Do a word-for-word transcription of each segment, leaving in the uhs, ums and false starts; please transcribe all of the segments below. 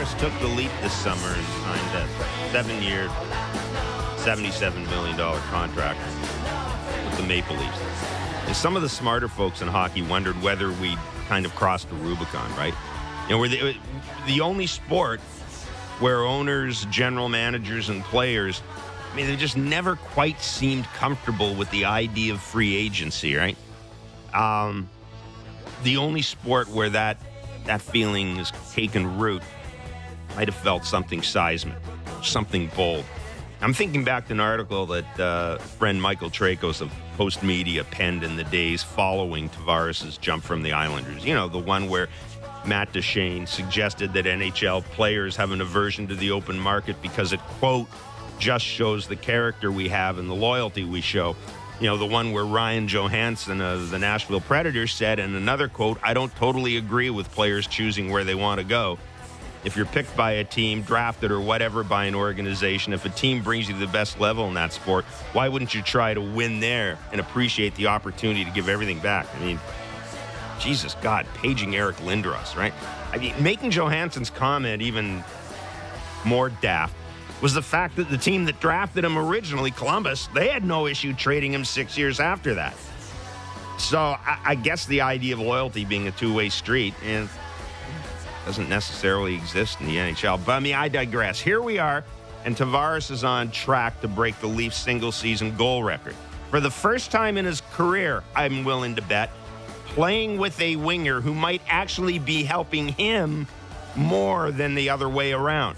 Tavares took the leap this summer and signed a seven-year, seventy-seven million dollars contract with the Maple Leafs. And some of the smarter folks in hockey wondered whether we kind of crossed the Rubicon, right? You know, we're the, the only sport where owners, general managers, and players, I mean, they just never quite seemed comfortable with the idea of free agency, right? Um, the only sport where that that feeling has taken root might have felt something seismic, something bold. I'm thinking back to an article that uh, friend Michael Trakos of Post Media penned in the days following Tavares' jump from the Islanders. You know, the one where Matt Duchene suggested that N H L players have an aversion to the open market because it, quote, just shows the character we have and the loyalty we show. You know, the one where Ryan Johansson of the Nashville Predators said, and another quote, I don't totally agree with players choosing where they want to go. If you're picked by a team, drafted or whatever by an organization, if a team brings you to the best level in that sport, why wouldn't you try to win there and appreciate the opportunity to give everything back? I mean, Jesus God, paging Eric Lindros, right? I mean, making Johansson's comment even more daft was the fact that the team that drafted him originally, Columbus, they had no issue trading him six years after that. So I, I guess the idea of loyalty being a two-way street and doesn't necessarily exist in the N H L. But, I mean, I digress. Here we are, and Tavares is on track to break the Leafs single-season goal record. For the first time in his career, I'm willing to bet, playing with a winger who might actually be helping him more than the other way around.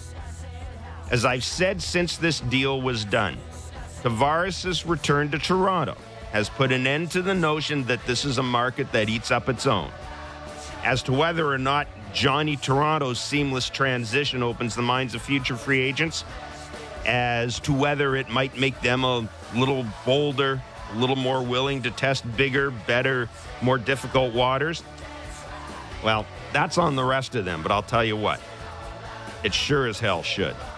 As I've said since this deal was done, Tavares' return to Toronto has put an end to the notion that this is a market that eats up its own. As to whether or not Johnny Toronto's seamless transition opens the minds of future free agents, as to whether it might make them a little bolder, a little more willing to test bigger, better, more difficult waters, well, that's on the rest of them, but I'll tell you what, it sure as hell should.